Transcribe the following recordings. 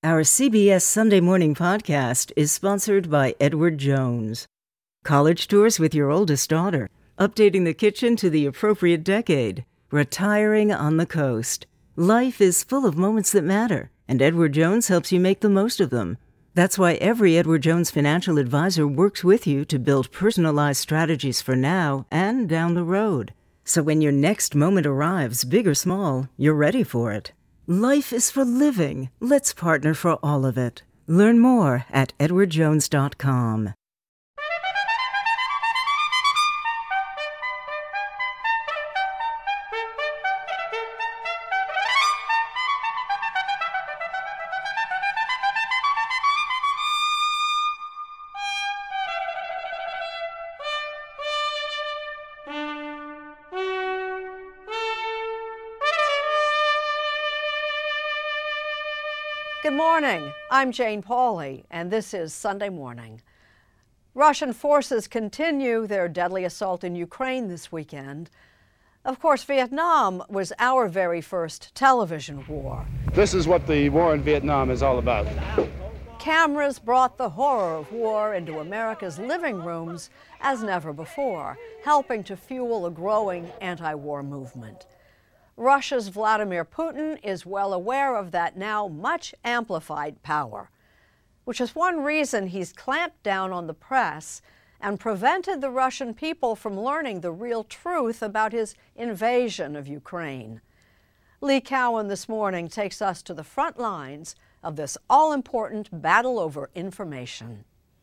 Our CBS Sunday Morning podcast is sponsored by Edward Jones. College tours with your oldest daughter, updating the kitchen to the appropriate decade, retiring on the coast. Life is full of moments that matter, and Edward Jones helps you make the most of them. That's why every Edward Jones financial advisor works with you to build personalized strategies for now and down the road. So when your next moment arrives, big or small, you're ready for it. Life is for living. Let's partner for all of it. Learn more at edwardjones.com. Good morning. I'm Jane Pauley, and this is Sunday Morning. Russian forces continue their deadly assault in Ukraine this weekend. Of course, Vietnam was our very first television war. This is what the war in Vietnam is all about. Cameras brought the horror of war into America's living rooms as never before, helping to fuel a growing anti-war movement. Russia's Vladimir Putin is well aware of that now much amplified power, which is one reason he's clamped down on the press and prevented the Russian people from learning the real truth about his invasion of Ukraine. Lee Cowan this morning takes us to the front lines of this all-important battle over information.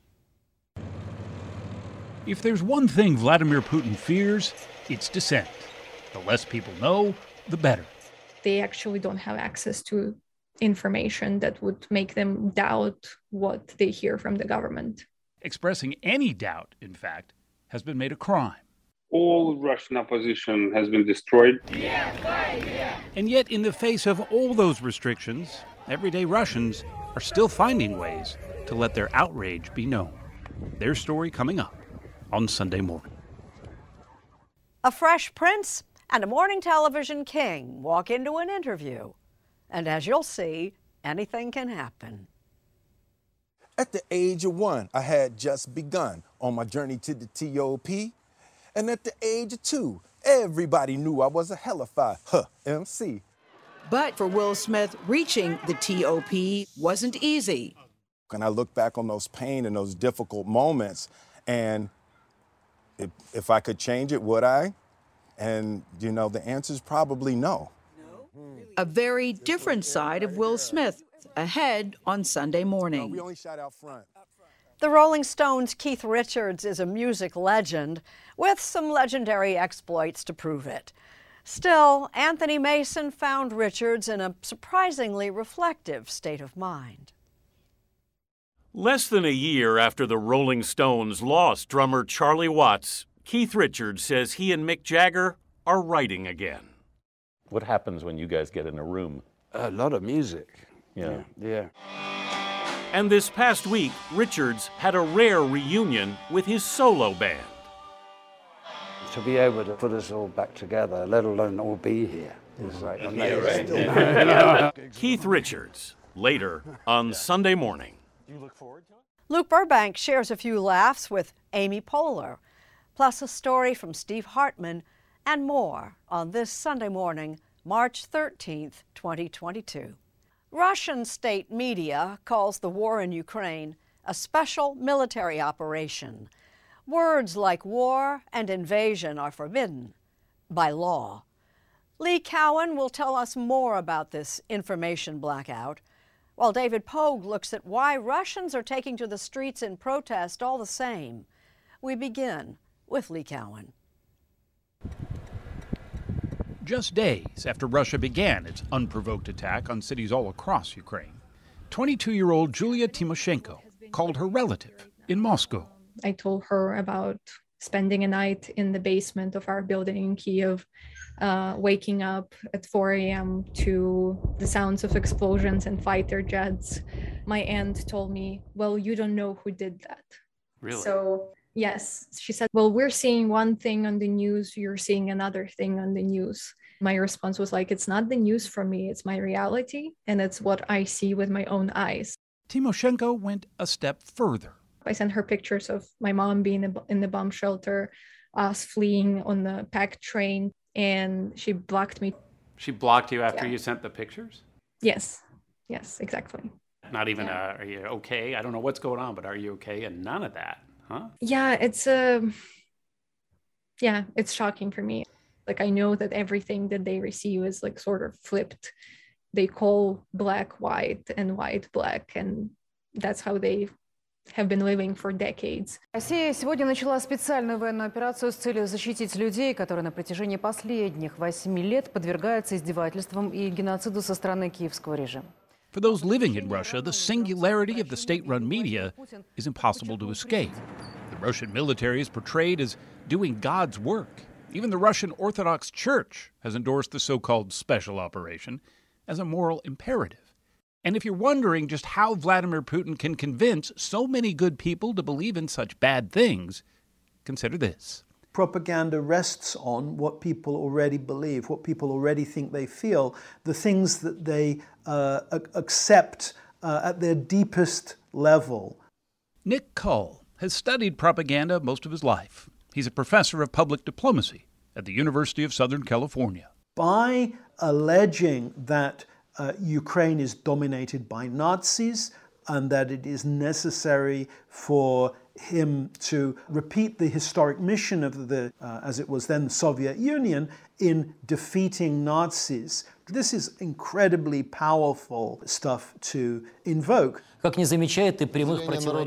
If there's one thing Vladimir Putin fears, it's dissent. The less people know, the better. They actually don't have access to information that would make them doubt what they hear from the government. Expressing any doubt, in fact, has been made a crime. All Russian opposition has been destroyed. And yet, in the face of all those restrictions, everyday Russians are still finding ways to let their outrage be known. Their story coming up on Sunday Morning. A fresh prince and a morning television king walk into an interview. And as you'll see, anything can happen. At the age of 1, I had just begun on my journey to the TOP. And at the age of 2, everybody knew I was a hellified MC. But for Will Smith, reaching the TOP wasn't easy. And I look back on those pain and those difficult moments, and if I could change it, would I? And, the answer is probably no. A very different side of Will Smith ahead on Sunday morning. We only shot out front. The Rolling Stones' Keith Richards is a music legend with some legendary exploits to prove it. Still, Anthony Mason found Richards in a surprisingly reflective state of mind. Less than a year after the Rolling Stones lost drummer Charlie Watts, Keith Richards says he and Mick Jagger are writing again. What happens when you guys get in a room? A lot of music. Yeah. And this past week, Richards had a rare reunion with his solo band. To be able to put us all back together, let alone all be here, is like amazing. Keith Richards, later on Sunday Morning. You look forward to it? Luke Burbank shares a few laughs with Amy Poehler, plus a story from Steve Hartman, and more on this Sunday morning, March 13th, 2022. Russian state media calls the war in Ukraine a special military operation. Words like war and invasion are forbidden by law. Lee Cowan will tell us more about this information blackout, while David Pogue looks at why Russians are taking to the streets in protest all the same. We begin with Lee Cowan. Just days after Russia began its unprovoked attack on cities all across Ukraine, 22-year-old Julia Tymoshenko called her relative in Moscow. I told her about spending a night in the basement of our building in Kyiv, waking up at 4 a.m. to the sounds of explosions and fighter jets. My aunt told me, well, you don't know who did that. Really? So, yes, she said, well, we're seeing one thing on the news, you're seeing another thing on the news. My response was like, it's not the news for me, it's my reality, and it's what I see with my own eyes. Tymoshenko went a step further. I sent her pictures of my mom being in the bomb shelter, us fleeing on the packed train, and she blocked me. She blocked you after you sent the pictures? Yes, exactly. Not even are you okay? I don't know what's going on, but are you okay? And none of that, huh? Yeah, it's shocking for me. Like, I know that everything that they receive is like sort of flipped. They call black white and white black, and that's how they have been living for decades. Россия сегодня начала специальную военную операцию с целью защитить людей, которые на протяжении последних 8 лет подвергаются издевательствам и геноциду со стороны киевского режима. For those living in Russia, the singularity of the state-run media is impossible to escape. The Russian military is portrayed as doing God's work. Even the Russian Orthodox Church has endorsed the so-called special operation as a moral imperative. And if you're wondering just how Vladimir Putin can convince so many good people to believe in such bad things, consider this. Propaganda rests on what people already believe, what people already think they feel, the things that they accept at their deepest level. Nick Cull has studied propaganda most of his life. He's a professor of public diplomacy at the University of Southern California. By alleging that Ukraine is dominated by Nazis and that it is necessary for him to repeat the historic mission of the, as it was then, the Soviet Union in defeating Nazis. This is incredibly powerful stuff to invoke. Как не замечает и прямых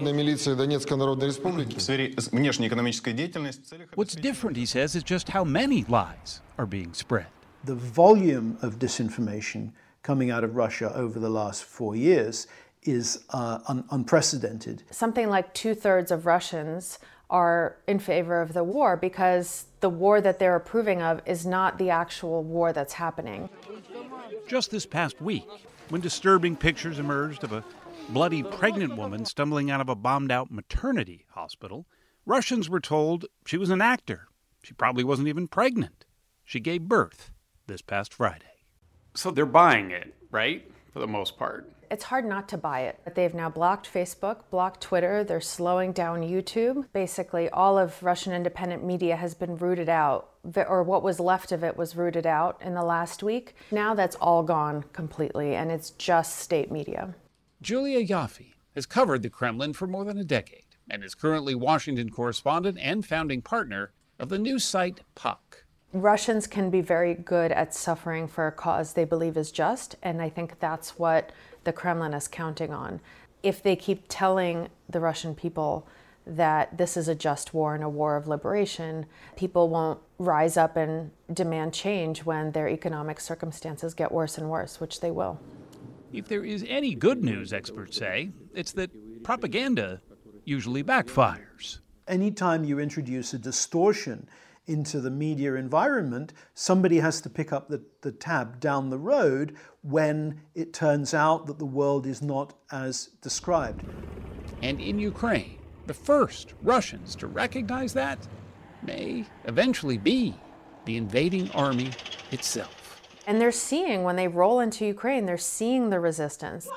What's different, he says, is just how many lies are being spread. The volume of disinformation coming out of Russia over the last 4 years is unprecedented. Something like 2/3 of Russians are in favor of the war because the war that they're approving of is not the actual war that's happening. Just this past week, when disturbing pictures emerged of a bloody pregnant woman stumbling out of a bombed-out maternity hospital, Russians were told she was an actor. She probably wasn't even pregnant. She gave birth this past Friday. So they're buying it, right? For the most part. It's hard not to buy it. They've now blocked Facebook, blocked Twitter, they're slowing down YouTube. Basically, all of Russian independent media has been rooted out, or what was left of it was rooted out in the last week. Now that's all gone completely, and it's just state media. Julia Yaffe has covered the Kremlin for more than a decade and is currently Washington correspondent and founding partner of the news site Puck. Russians can be very good at suffering for a cause they believe is just, and I think that's what the Kremlin is counting on. If they keep telling the Russian people that this is a just war and a war of liberation, people won't rise up and demand change when their economic circumstances get worse and worse, which they will. If there is any good news, experts say, it's that propaganda usually backfires. Anytime you introduce a distortion into the media environment, somebody has to pick up the tab down the road when it turns out that the world is not as described. And in Ukraine, the first Russians to recognize that may eventually be the invading army itself. And they're seeing, when they roll into Ukraine, they're seeing the resistance.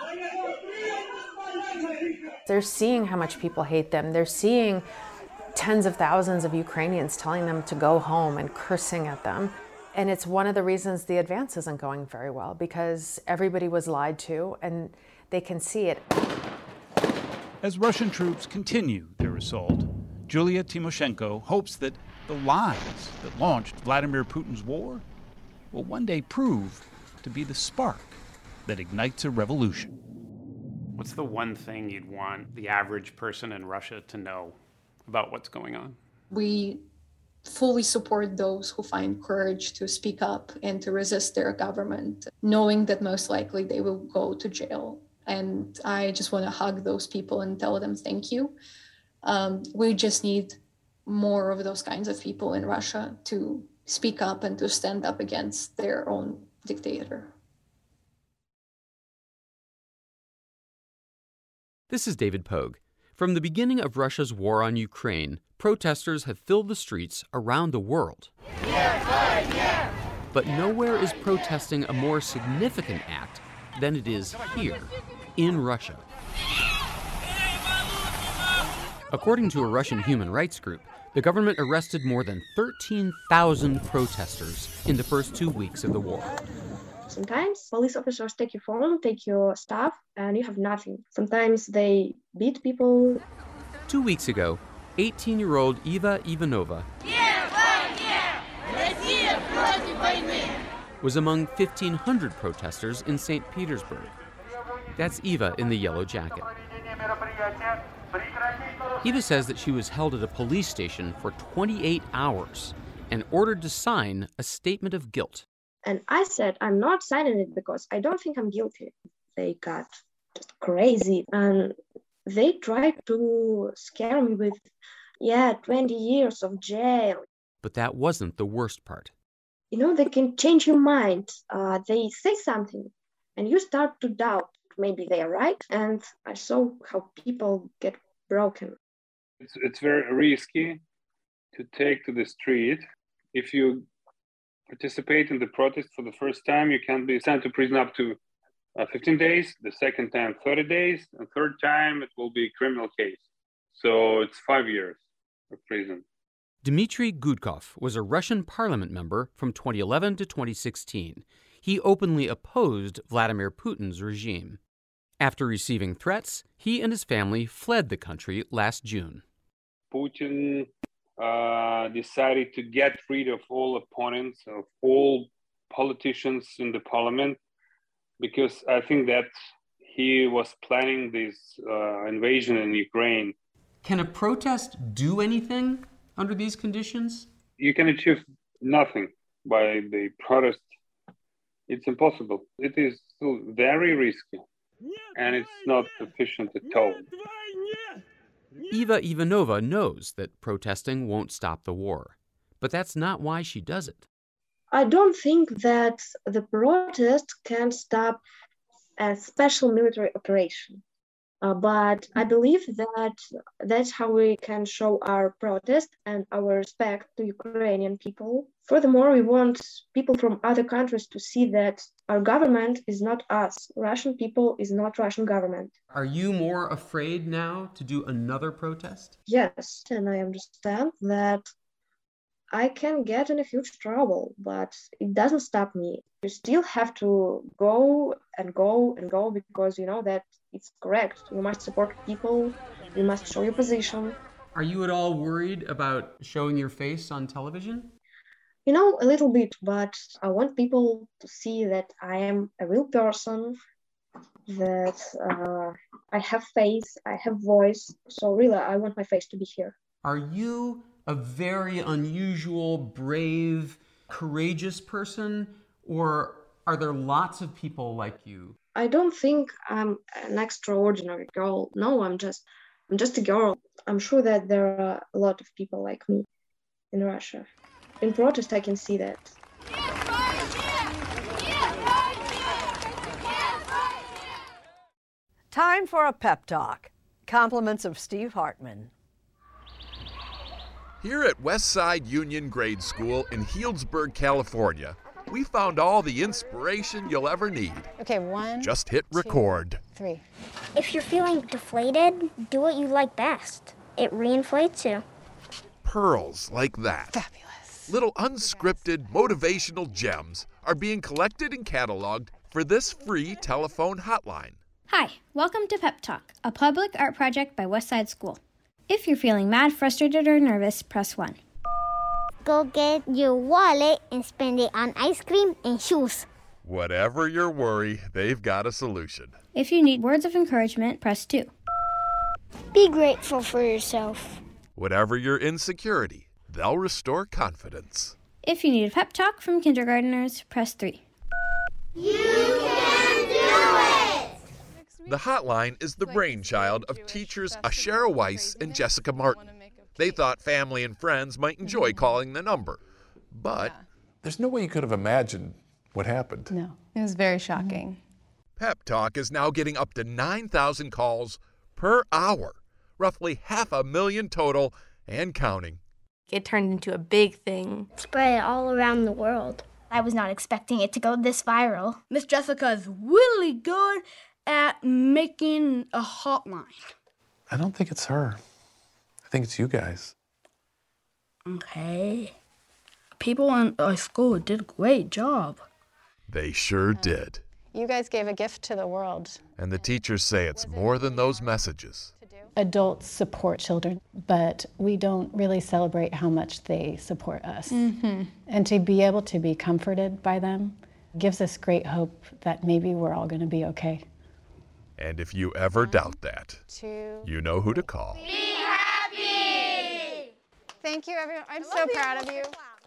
They're seeing how much people hate them. They're seeing tens of thousands of Ukrainians telling them to go home and cursing at them. And it's one of the reasons the advance isn't going very well, because everybody was lied to and they can see it. As Russian troops continue their assault, Julia Tymoshenko hopes that the lies that launched Vladimir Putin's war will one day prove to be the spark that ignites a revolution. What's the one thing you'd want the average person in Russia to know about what's going on? We fully support those who find courage to speak up and to resist their government, knowing that most likely they will go to jail. And I just want to hug those people and tell them thank you. We just need more of those kinds of people in Russia to speak up and to stand up against their own dictator. This is David Pogue. From the beginning of Russia's war on Ukraine, protesters have filled the streets around the world. But nowhere is protesting a more significant act than it is here, in Russia. According to a Russian human rights group, the government arrested more than 13,000 protesters in the first 2 weeks of the war. Sometimes police officers take your phone, take your stuff, and you have nothing. Sometimes they beat people. 2 weeks ago, 18-year-old Eva Ivanova was among 1,500 protesters in St. Petersburg. That's Eva in the yellow jacket. Eva says that she was held at a police station for 28 hours and ordered to sign a statement of guilt. And I said, I'm not signing it because I don't think I'm guilty. They got just crazy and they tried to scare me with, 20 years of jail. But that wasn't the worst part. You know, they can change your mind. They say something and you start to doubt. Maybe they are right. And I saw how people get broken. It's very risky to take to the street. If you participate in the protest for the first time, you can be sent to prison up to 15 days, the second time 30 days, and third time it will be a criminal case. So it's 5 years of prison. Dmitry Gudkov was a Russian parliament member from 2011 to 2016. He openly opposed Vladimir Putin's regime. After receiving threats, he and his family fled the country last June. Putin decided to get rid of all opponents, of all politicians in the parliament, because I think that he was planning this invasion in Ukraine. Can a protest do anything under these conditions? You can achieve nothing by the protest. It's impossible. It is still very risky, and it's not efficient at all. Eva Ivanova knows that protesting won't stop the war, but that's not why she does it. I don't think that the protest can stop a special military operation. But I believe that that's how we can show our protest and our respect to Ukrainian people. Furthermore, we want people from other countries to see that our government is not us. Russian people is not Russian government. Are you more afraid now to do another protest? Yes, and I understand that I can get in a huge trouble, but it doesn't stop me. You still have to go and go and go because you know that it's correct. You must support people. You must show your position. Are you at all worried about showing your face on television? You know, a little bit, but I want people to see that I am a real person, that I have face, I have voice. So really, I want my face to be here. Are you a very unusual, brave, courageous person, or are there lots of people like you? I don't think I'm an extraordinary girl. No, I'm just a girl. I'm sure that there are a lot of people like me in Russia. In protest, I can see that. Time for a pep talk. Compliments of Steve Hartman. Here at Westside Union Grade School in Healdsburg, California, we found all the inspiration you'll ever need. Okay, 1, Just hit record. 3. If you're feeling deflated, do what you like best. It reinflates you. Pearls like that. Fabulous. Little unscripted motivational gems are being collected and cataloged for this free telephone hotline. Hi, welcome to Pep Talk, a public art project by Westside School. If you're feeling mad, frustrated, or nervous, press 1. Go get your wallet and spend it on ice cream and shoes. Whatever your worry, they've got a solution. If you need words of encouragement, press 2. Be grateful for yourself. Whatever your insecurity, they'll restore confidence. If you need a pep talk from kindergartners, press 3. You can do it! The hotline is the brainchild of teachers Ashera Weiss and Jessica Martin. They thought family and friends might enjoy calling the number, but there's no way you could have imagined what happened. No, it was very shocking. Pep Talk is now getting up to 9,000 calls per hour, roughly 500,000 total and counting. It turned into a big thing. Spread it all around the world. I was not expecting it to go this viral. Miss Jessica is really good at making a hotline. I don't think it's her. I think it's you guys. Okay. People in our school did a great job. They sure did. You guys gave a gift to the world. And the teachers say it's more than those messages. Adults support children, but we don't really celebrate how much they support us. Mm-hmm. And to be able to be comforted by them gives us great hope that maybe we're all going to be okay. And if you ever doubt that, you know who to call. Be happy! Thank you, everyone. I'm so proud of you.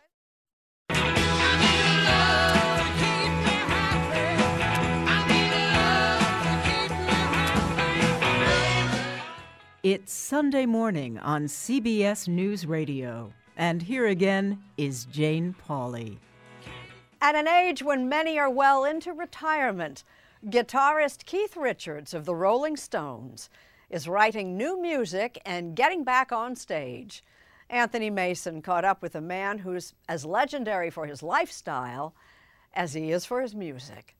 It's Sunday morning on CBS News Radio. And here again is Jane Pauley. At an age when many are well into retirement, guitarist Keith Richards of the Rolling Stones is writing new music and getting back on stage. Anthony Mason caught up with a man who's as legendary for his lifestyle as he is for his music.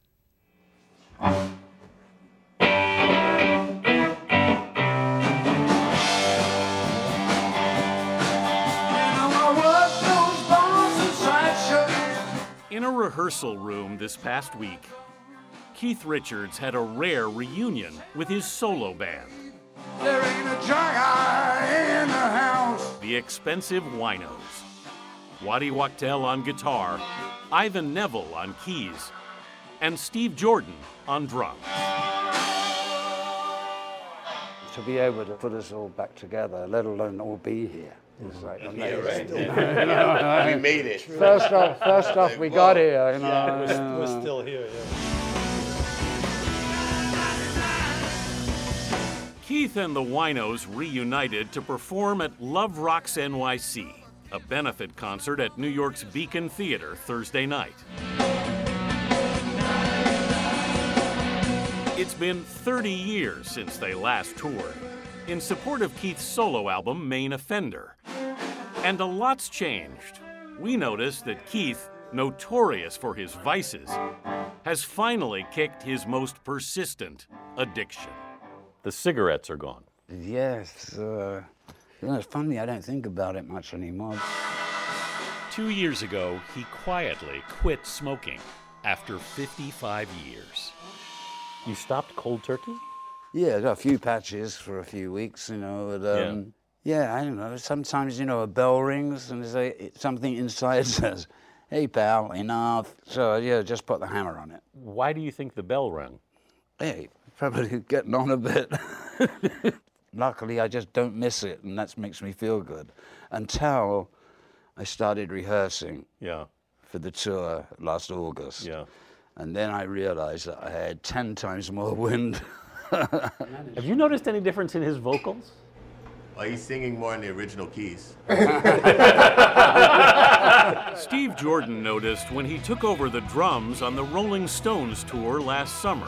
In a rehearsal room this past week, Keith Richards had a rare reunion with his solo band. There ain't a jack in the house. The Expensive Winos. Waddy Wachtel on guitar, Ivan Neville on keys, and Steve Jordan on drums. To be able to put us all back together, let alone all be here. It's like amazing. We made it. First off, we got here. We're still here. Keith and the Winos reunited to perform at Love Rocks NYC, a benefit concert at New York's Beacon Theater Thursday night. It's been 30 years since they last toured, in support of Keith's solo album, Main Offender. And a lot's changed. We noticed that Keith, notorious for his vices, has finally kicked his most persistent addiction. The cigarettes are gone. Yes. It's funny, I don't think about it much anymore. 2 years ago, he quietly quit smoking after 55 years. You stopped cold turkey? Yeah, I got a few patches for a few weeks, but, yeah, I don't know. Sometimes, a bell rings and something inside says, "Hey, pal, enough." So, just put the hammer on it. Why do you think the bell rang? Hey, probably getting on a bit. Luckily, I just don't miss it, and that makes me feel good. Until I started rehearsing for the tour last August. Yeah. And then I realized that I had 10 times more wind. Have you noticed any difference in his vocals? Well, he's singing more in the original keys. Steve Jordan noticed when he took over the drums on the Rolling Stones tour last summer.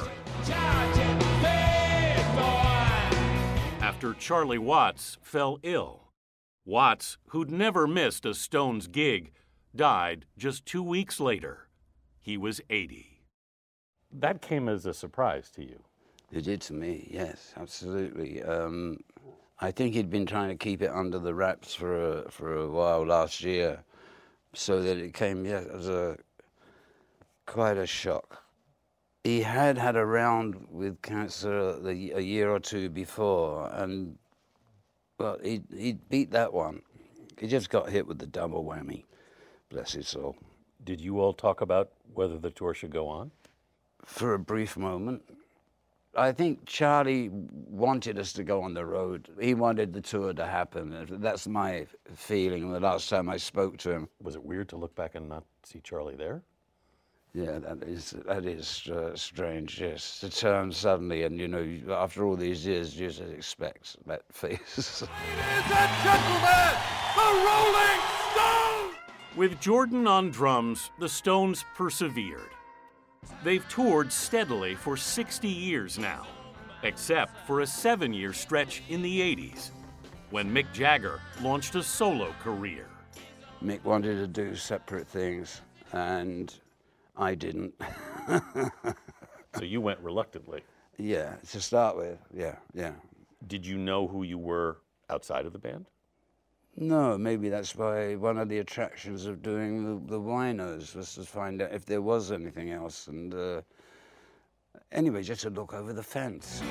After Charlie Watts fell ill. Watts, who'd never missed a Stones gig, died just 2 weeks later. He was 80. That came as a surprise to you. It did to me, yes, absolutely. I think he'd been trying to keep it under the wraps for a while last year, so that it came as quite a shock. He had a round with cancer a year or two before, and well, he beat that one. He just got hit with the double whammy. Bless his soul. Did you all talk about whether the tour should go on? For a brief moment. I think Charlie wanted us to go on the road. He wanted the tour to happen. That's my feeling the last time I spoke to him. Was it weird to look back and not see Charlie there? Yeah, that is strange, yes. To turn suddenly and, after all these years, you just expect that face. Ladies and gentlemen, the Rolling Stones! With Jordan on drums, the Stones persevered. They've toured steadily for 60 years now, except for a 7-year stretch in the 80s, when Mick Jagger launched a solo career. Mick wanted to do separate things, and I didn't. So you went reluctantly? Yeah, to start with, yeah. Did you know who you were outside of the band? No, maybe that's why one of the attractions of doing the winos was to find out if there was anything else, and anyway, just to look over the fence.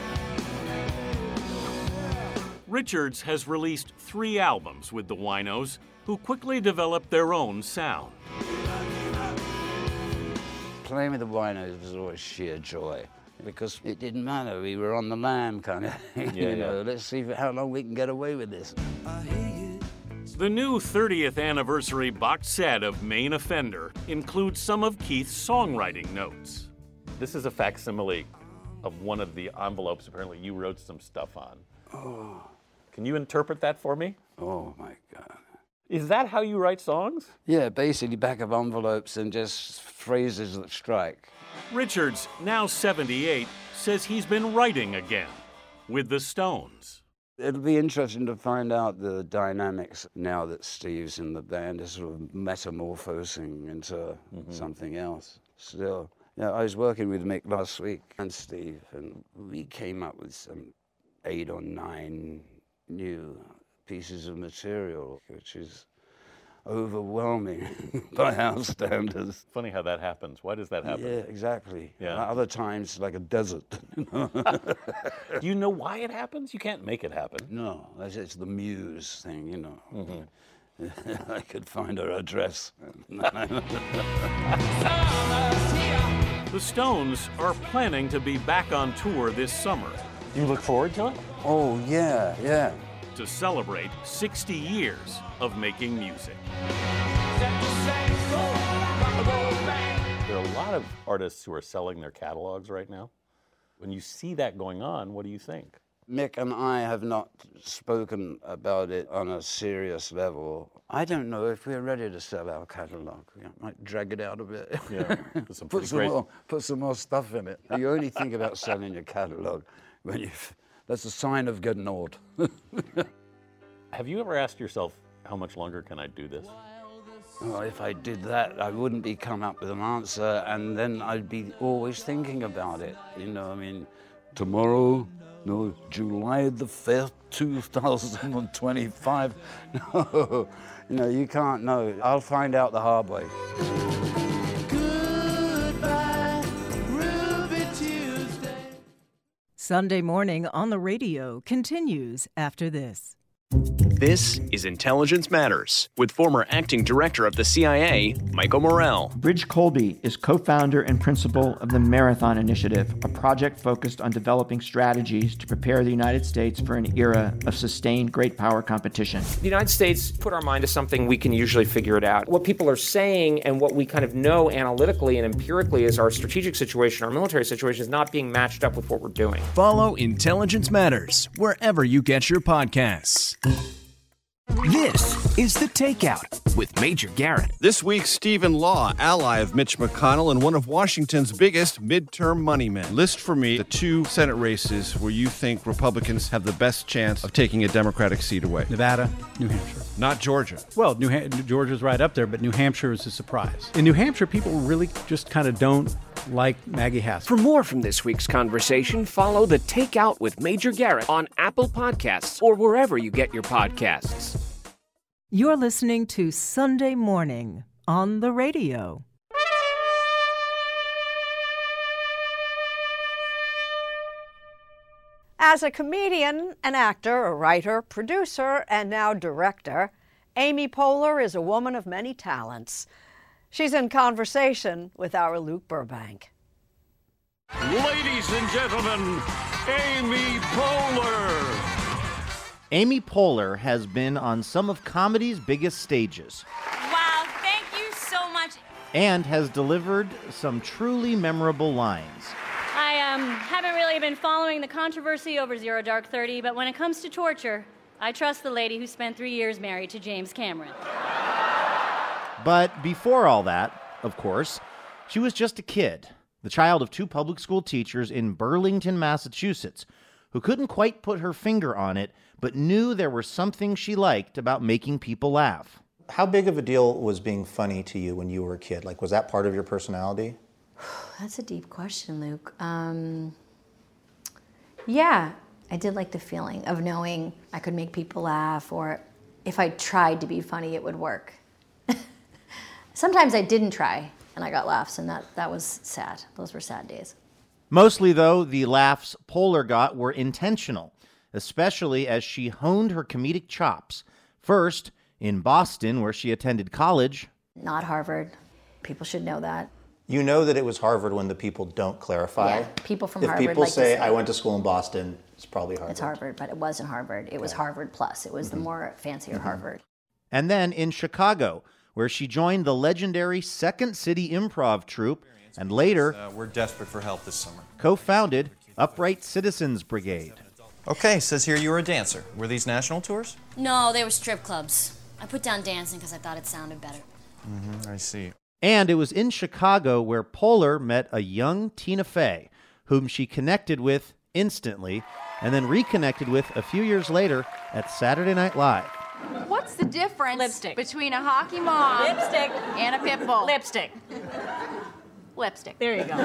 Richards has released 3 albums with the Winos, who quickly developed their own sound. Playing with the Winos was always sheer joy, because it didn't matter. We were on the lam kind of thing, you know. Let's see how long we can get away with this. The new 30th anniversary box set of Main Offender includes some of Keith's songwriting notes. This is a facsimile of one of the envelopes apparently you wrote some stuff on. Oh. Can you interpret that for me? Oh, my God. Is that how you write songs? Yeah, basically back of envelopes and just phrases that strike. Richards, now 78, says he's been writing again with the Stones. It'll be interesting to find out the dynamics now that Steve's in the band. Is sort of metamorphosing into something else still. Yeah, I was working with Mick last week and Steve, and we came up with some 8 or 9 new pieces of material, which is overwhelming by our standards. Funny how that happens. Why does that happen? Yeah, exactly. Yeah. Other times, like a desert. Do you know why it happens? You can't make it happen. No, it's the muse thing, you know. I could find her address. The Stones are planning to be back on tour this summer. You look forward to it? Oh, yeah. To celebrate 60 years of making music. There are a lot of artists who are selling their catalogs right now. When you see that going on, what do you think? Mick and I have not spoken about it on a serious level. I don't know if we're ready to sell our catalogue. We might drag it out a bit. Yeah, put some more stuff in it. You only think about selling your catalogue when that's a sign of getting old. Have you ever asked yourself, how much longer can I do this? Oh, if I did that, I wouldn't be coming up with an answer, and then I'd be always thinking about it. You know, I mean, tomorrow, no, July the 5th, 2025. No, you know, you can't know. I'll find out the hard way. Sunday Morning on the Radio continues after this. This is Intelligence Matters with former acting director of the CIA, Michael Morell. Ridge Colby is co-founder and principal of the Marathon Initiative, a project focused on developing strategies to prepare the United States for an era of sustained great power competition. The United States put our mind to something, we can usually figure it out. What people are saying and what we kind of know analytically and empirically is our strategic situation, our military situation is not being matched up with what we're doing. Follow Intelligence Matters wherever you get your podcasts. This is The Takeout with Major Garrett. This week, Stephen Law, ally of Mitch McConnell and one of Washington's biggest midterm money men. List for me the 2 Senate races where you think Republicans have the best chance of taking a Democratic seat away. Nevada, New Hampshire. Not Georgia. Well, Georgia's right up there, but New Hampshire is a surprise. In New Hampshire, people really just kind of don't like Maggie Haskell. For more from this week's conversation, follow The Takeout with Major Garrett on Apple Podcasts or wherever you get your podcasts. You're listening to Sunday Morning on the Radio. As a comedian, an actor, a writer, producer, and now director, Amy Poehler is a woman of many talents. She's in conversation with our Luke Burbank. Ladies and gentlemen, Amy Poehler. Amy Poehler has been on some of comedy's biggest stages. Wow, thank you so much. And has delivered some truly memorable lines. I haven't really been following the controversy over Zero Dark 30, but when it comes to torture, I trust the lady who spent 3 years married to James Cameron. But before all that, of course, she was just a kid, the child of 2 public school teachers in Burlington, Massachusetts, who couldn't quite put her finger on it, but knew there was something she liked about making people laugh. How big of a deal was being funny to you when you were a kid? Like, was that part of your personality? That's a deep question, Luke. Yeah, I did like the feeling of knowing I could make people laugh, or if I tried to be funny, it would work. Sometimes I didn't try, and I got laughs, and that was sad. Those were sad days. Mostly, though, the laughs Poehler got were intentional, especially as she honed her comedic chops. First, in Boston, where she attended college. Not Harvard. People should know that. You know that it was Harvard when the people don't clarify? Yeah, people from if Harvard people like to say, I went to school in Boston, it's probably Harvard. It's Harvard, but it wasn't Harvard. It was Harvard Plus. It was the more fancier Harvard. And then in Chicago, where she joined the legendary Second City Improv Troupe, and later we're desperate for help this summer. Co-founded Upright Citizens Brigade. Okay, says here you were a dancer. Were these national tours? No, they were strip clubs. I put down dancing because I thought it sounded better. I see. And it was in Chicago where Poehler met a young Tina Fey, whom she connected with instantly, and then reconnected with a few years later at Saturday Night Live. What's the difference between a hockey mom and a pit bull? Lipstick. There you go.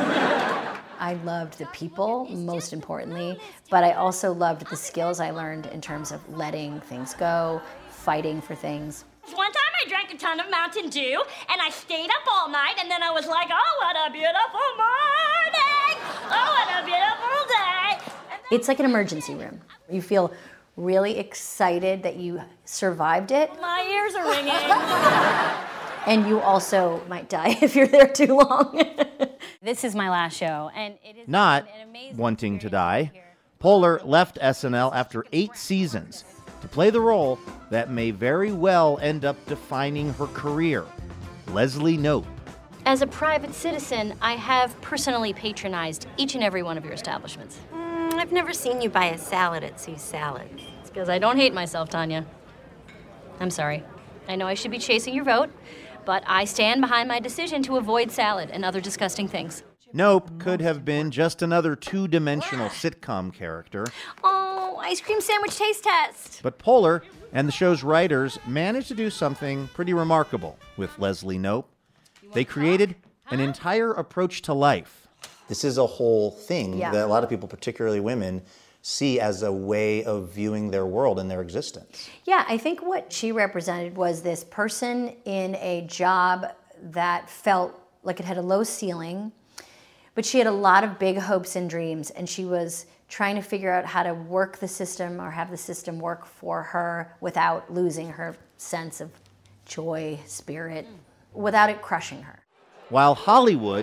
I loved the people, most importantly, but I also loved the skills I learned in terms of letting things go, fighting for things. One time I drank a ton of Mountain Dew, and I stayed up all night, and then I was like, oh, what a beautiful morning! Oh, what a beautiful day! It's like an emergency room. You feel really excited that you survived it. My ears are ringing. And you also might die if you're there too long. This is my last show, and it is Not wanting to die, Poehler left SNL after 8 seasons to play the role that may very well end up defining her career, Leslie Knope. As a private citizen, I have personally patronized each and every one of your establishments. I've never seen you buy a salad at Sue's Salads. It's because I don't hate myself, Tanya. I'm sorry. I know I should be chasing your vote, but I stand behind my decision to avoid salad and other disgusting things. Knope could have been just another two-dimensional sitcom character. Oh, ice cream sandwich taste test. But Poehler and the show's writers managed to do something pretty remarkable with Leslie Knope. They created an entire approach to life. This is a whole thing that a lot of people, particularly women, see as a way of viewing their world and their existence. Yeah, I think what she represented was this person in a job that felt like it had a low ceiling, but she had a lot of big hopes and dreams, and she was trying to figure out how to work the system or have the system work for her without losing her sense of joy, spirit, without it crushing her. While Hollywood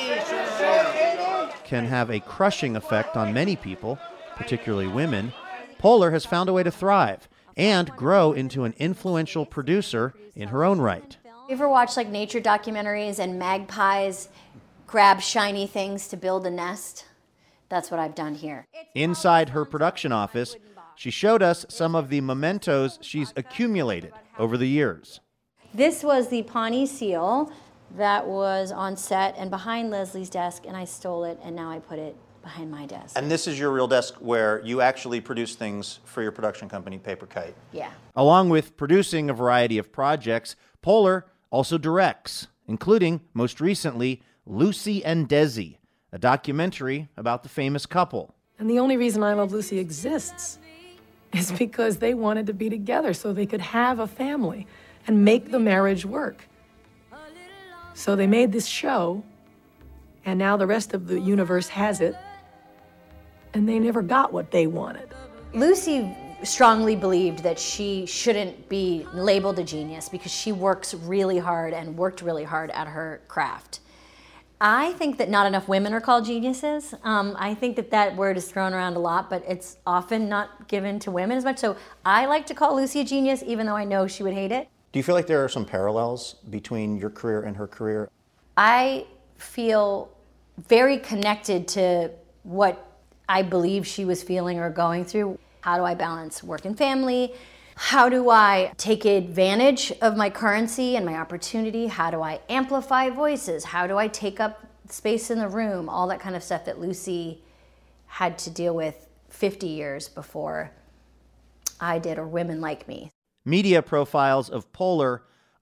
can have a crushing effect on many people, particularly women, Poehler has found a way to thrive and grow into an influential producer in her own right. You ever watch like nature documentaries and magpies grab shiny things to build a nest? That's what I've done here. Inside her production office, she showed us some of the mementos she's accumulated over the years. This was the Pawnee seal that was on set and behind Leslie's desk, and I stole it, and now I put it behind my desk. And this is your real desk where you actually produce things for your production company, Paper Kite. Yeah. Along with producing a variety of projects, Poehler also directs, including, most recently, Lucy and Desi, a documentary about the famous couple. And the only reason I Love Lucy exists is because they wanted to be together so they could have a family and make the marriage work. So they made this show, and now the rest of the universe has it, and they never got what they wanted. Lucy strongly believed that she shouldn't be labeled a genius because she works really hard and worked really hard at her craft. I think that not enough women are called geniuses. I think that that word is thrown around a lot, but it's often not given to women as much. So I like to call Lucy a genius, even though I know she would hate it. Do you feel like there are some parallels between your career and her career? I feel very connected to what I believe she was feeling or going through. How do I balance work and family? How do I take advantage of my currency and my opportunity? How do I amplify voices? How do I take up space in the room? All that kind of stuff that Lucy had to deal with 50 years before I did, or women like me. Media profiles of Poehler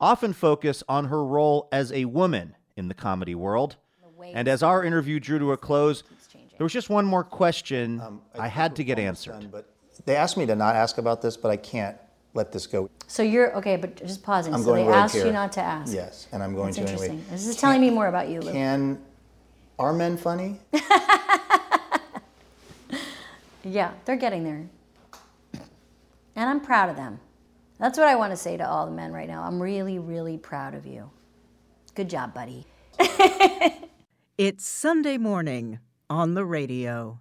often focus on her role as a woman in the comedy world. And as our interview drew to a close, there was just one more question I had to get answered. But they asked me to not ask about this, but I can't let this go. So you're, okay, but just pausing. I'm So going they right asked here. you not to ask. Yes, and I'm going That's to anyway. interesting. This is telling me more about you, Lou. Are men funny? Yeah, they're getting there. And I'm proud of them. That's what I want to say to all the men right now. I'm really, really proud of you. Good job, buddy. It's Sunday morning on the radio.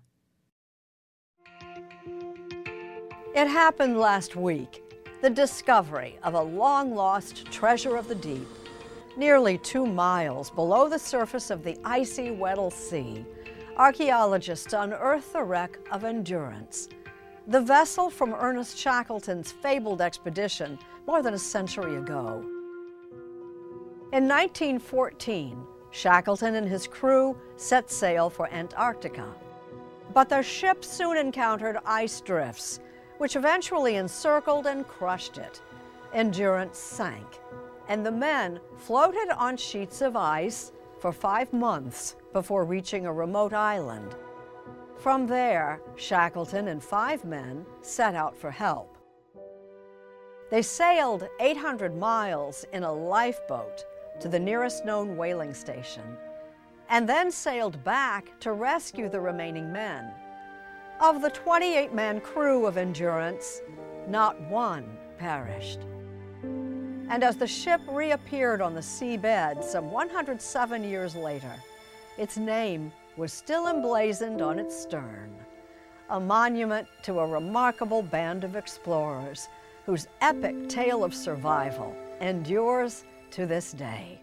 It happened last week, the discovery of a long-lost treasure of the deep. Nearly 2 miles below the surface of the icy Weddell Sea, archaeologists unearthed the wreck of Endurance, the vessel from Ernest Shackleton's fabled expedition more than a century ago. In 1914, Shackleton and his crew set sail for Antarctica. But their ship soon encountered ice drifts, which eventually encircled and crushed it. Endurance sank, and the men floated on sheets of ice for 5 months before reaching a remote island. From there, Shackleton and 5 men set out for help. They sailed 800 miles in a lifeboat to the nearest known whaling station, and then sailed back to rescue the remaining men. Of the 28-man crew of Endurance, not one perished. And as the ship reappeared on the seabed some 107 years later, its name was still emblazoned on its stern, a monument to a remarkable band of explorers whose epic tale of survival endures to this day.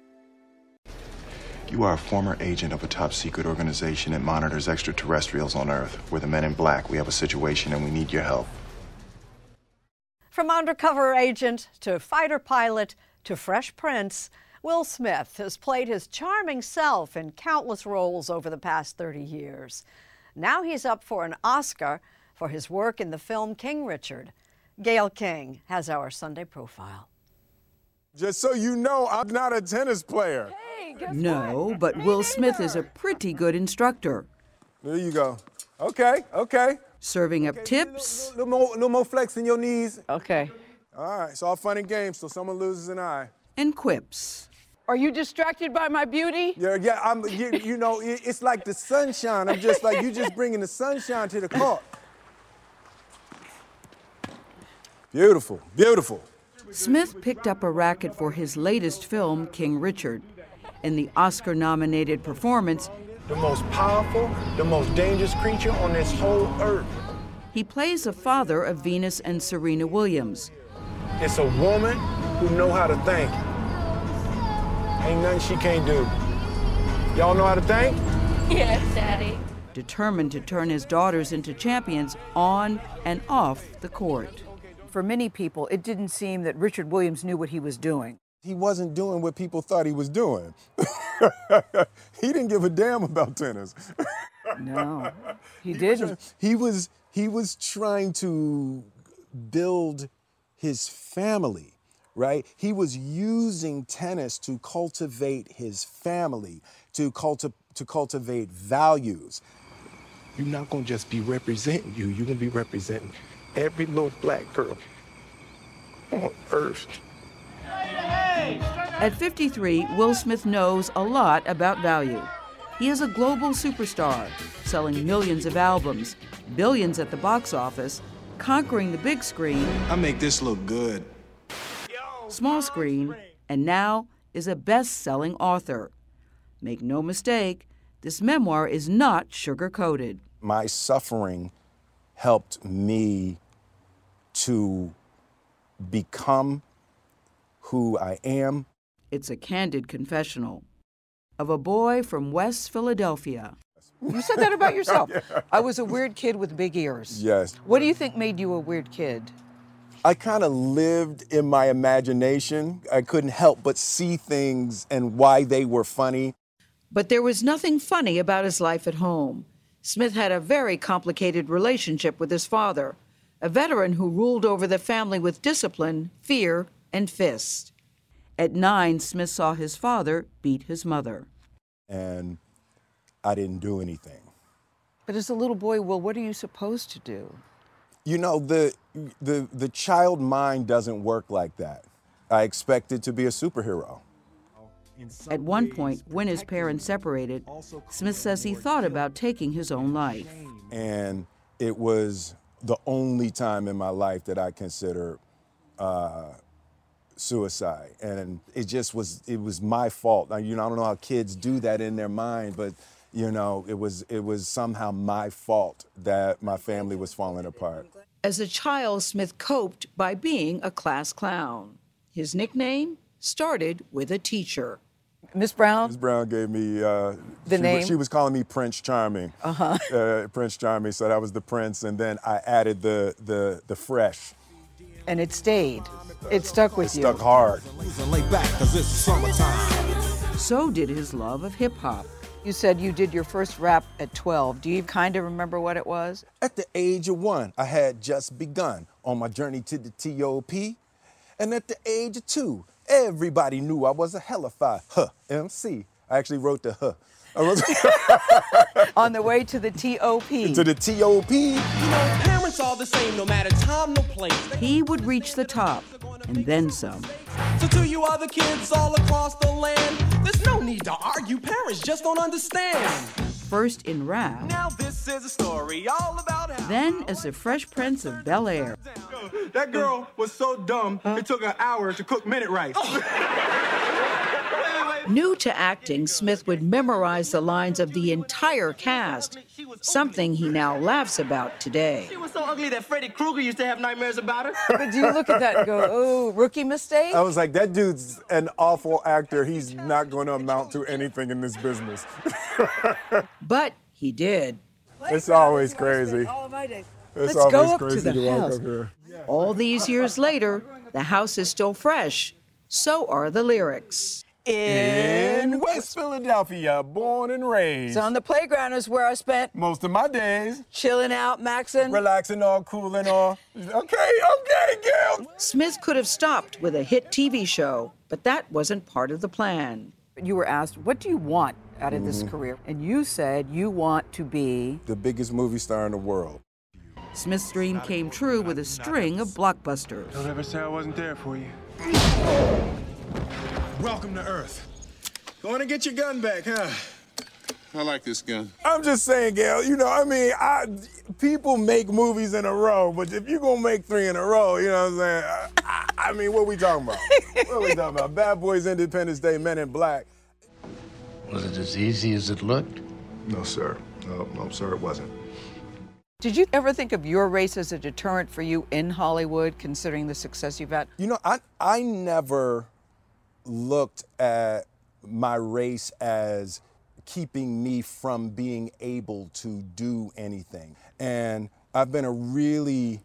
You are a former agent of a top-secret organization that monitors extraterrestrials on Earth. We're the Men in Black. We have a situation and we need your help. From undercover agent to fighter pilot to Fresh Prince, Will Smith has played his charming self in countless roles over the past 30 years. Now he's up for an Oscar for his work in the film King Richard. Gayle King has our Sunday profile. Just so you know, I'm not a tennis player. No, but Will Smith is a pretty good instructor. There you go. Okay. Serving up tips. A little more flex in your knees. Okay. All right, it's all fun and games till someone loses an eye. And quips. Are you distracted by my beauty? Yeah, you know, it's like the sunshine. I'm just like, you just bringing the sunshine to the court. Beautiful. Smith picked up a racket for his latest film, King Richard. In the Oscar-nominated performance, the most powerful, the most dangerous creature on this whole earth. He plays the father of Venus and Serena Williams. It's a woman who know how to think. Ain't nothing she can't do. Y'all know how to think? Yes, Daddy. Determined to turn his daughters into champions on and off the court. For many people, it didn't seem that Richard Williams knew what he was doing. He wasn't doing what people thought he was doing. He didn't give a damn about tennis. No, he didn't. He was trying to build his family, right? He was using tennis to cultivate his family, to cultivate values. You're not gonna just be representing you, you're gonna be representing every little black girl on earth. At 53, Will Smith knows a lot about value. He is a global superstar, selling millions of albums, billions at the box office, conquering the big screen, I make this look good. small screen, and now is a best-selling author. Make no mistake, this memoir is not sugar-coated. My suffering helped me to become who I am. It's a candid confessional of a boy from West Philadelphia. You said that about yourself. Yeah. I was a weird kid with big ears. Yes. What do you think made you a weird kid? I kind of lived in my imagination. I couldn't help but see things and why they were funny. But there was nothing funny about his life at home. Smith had a very complicated relationship with his father, a veteran who ruled over the family with discipline, fear, and fist. At 9, Smith saw his father beat his mother. And I didn't do anything. But as a little boy, Will, what are you supposed to do? You know, the child mind doesn't work like that. I expected to be a superhero. At one point, when his parents separated, Smith says he thought about taking his own life. And it was the only time in my life that I considered suicide. And it was my fault. Now, you know, I don't know how kids do that in their mind, but you know, it was somehow my fault that my family was falling apart. As a child, Smith coped by being a class clown. His nickname started with a teacher. Miss Brown? Miss Brown gave me the name. She was calling me Prince Charming. Prince Charming, so that was the Prince, and then I added the fresh. And it stayed. It stuck with you. It stuck hard. So did his love of hip hop. You said you did your first rap at 12. Do you kind of remember what it was? At the age of 1, I had just begun on my journey to the T.O.P. And at the age of 2, everybody knew I was a hellified MC. I actually wrote the On the way to the T.O.P. To the T.O.P. You know, parents all the same, no matter time, no place. He would reach the top, and then some. So to you other kids all across the land, there's no need to argue, parents just don't understand. First in rap. Now this is a story all about how. Then as the Fresh Prince of Bel-Air. That girl was so dumb, it took an hour to cook minute rice. New to acting, Smith would memorize the lines of the entire cast, something he now laughs about today. She was so ugly that Freddy Krueger used to have nightmares about her. But do you look at that and go, oh, rookie mistake? I was like, that dude's an awful actor. He's not going to amount to anything in this business. But he did. It's always crazy. Let's go up to the house. All these years later, the house is still fresh. So are the lyrics. In West Philadelphia, born and raised. So on the playground is where I spent most of my days. Chilling out, maxing. Relaxing, all cool and all. Okay, girl. Smith could have stopped with a hit TV show, but that wasn't part of the plan. You were asked, what do you want out of this career? And you said you want to be the biggest movie star in the world. Smith's dream came true with a string of blockbusters. Don't ever say I wasn't there for you. Welcome to Earth. Go on and get your gun back, huh? I like this gun. I'm just saying, Gail, you know, I mean, people make movies in a row, but if you're going to make 3 in a row, you know what I'm saying? I mean, what are we talking about? What are we talking about? Bad Boys, Independence Day, Men in Black. Was it as easy as it looked? No, sir. No, sir, it wasn't. Did you ever think of your race as a deterrent for you in Hollywood, considering the success you've had? You know, I never looked at my race as keeping me from being able to do anything. And I've been a really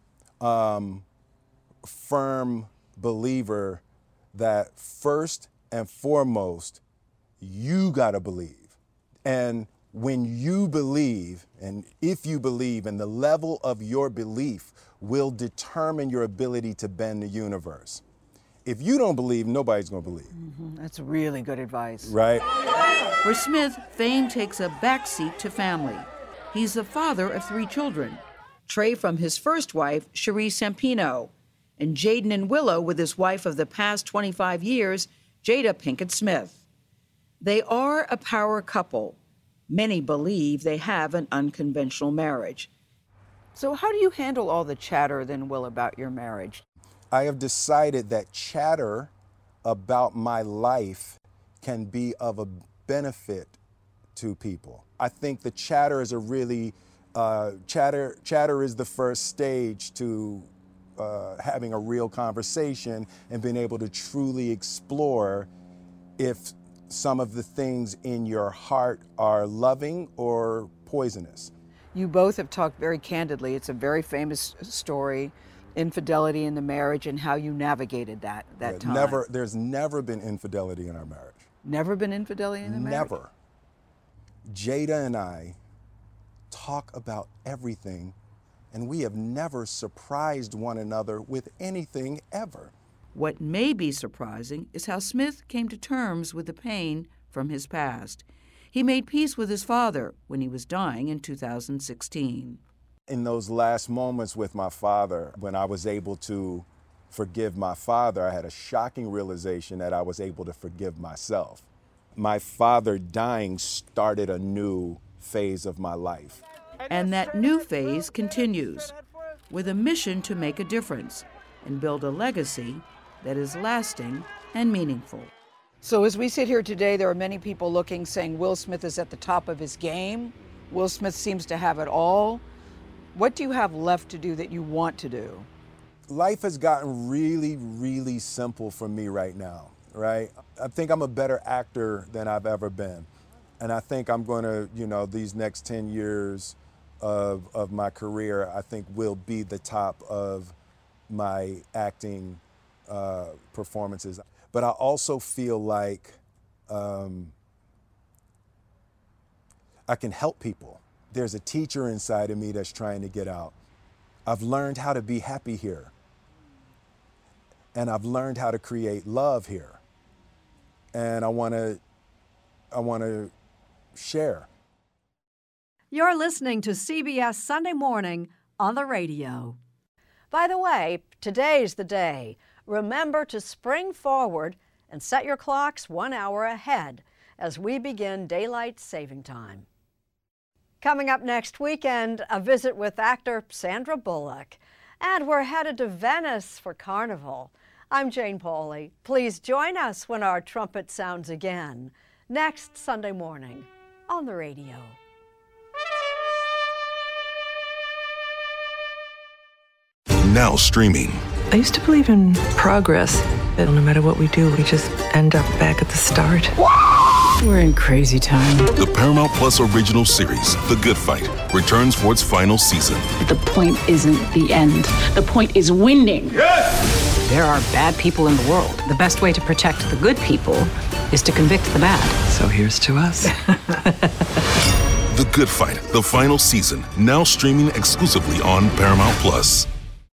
firm believer that first and foremost, you gotta believe. And when you believe, and if you believe, and the level of your belief will determine your ability to bend the universe. If you don't believe, nobody's gonna believe. That's really good advice. Right? For Smith, fame takes a backseat to family. He's the father of 3 children. Trey from his first wife, Cherie Sampino, and Jaden and Willow with his wife of the past 25 years, Jada Pinkett Smith. They are a power couple. Many believe they have an unconventional marriage. So how do you handle all the chatter then, Will, about your marriage? I have decided that chatter about my life can be of a benefit to people. I think the chatter is a really, chatter is the first stage to having a real conversation and being able to truly explore if some of the things in your heart are loving or poisonous. You both have talked very candidly. It's a very famous story, infidelity in the marriage and how you navigated that time. There's never been infidelity in our marriage. Never been infidelity in the marriage? Never. Jada and I talk about everything, and we have never surprised one another with anything ever. What may be surprising is how Smith came to terms with the pain from his past. He made peace with his father when he was dying in 2016. In those last moments with my father, when I was able to forgive my father, I had a shocking realization that I was able to forgive myself. My father dying started a new phase of my life. And that new phase continues with a mission to make a difference and build a legacy that is lasting and meaningful. So as we sit here today, there are many people looking, saying Will Smith is at the top of his game. Will Smith seems to have it all. What do you have left to do that you want to do? Life has gotten really, really simple for me right now, right? I think I'm a better actor than I've ever been. And I think I'm going to, these next 10 years of my career, I think will be the top of my acting performances. But I also feel like I can help people. There's a teacher inside of me that's trying to get out. I've learned how to be happy here. And I've learned how to create love here. And I want to share. You're listening to CBS Sunday Morning on the radio. By the way, today's the day. Remember to spring forward and set your clocks 1 hour ahead as we begin daylight saving time. Coming up next weekend, a visit with actor Sandra Bullock. And we're headed to Venice for Carnival. I'm Jane Pauley. Please join us when our trumpet sounds again, next Sunday morning on the radio. Now streaming. I used to believe in progress, that no matter what we do, we just end up back at the start. We're in crazy time. The Paramount Plus original series, The Good Fight, returns for its final season. The point isn't the end. The point is winning. Yes! There are bad people in the world. The best way to protect the good people is to convict the bad. So here's to us. The Good Fight, the final season, now streaming exclusively on Paramount Plus.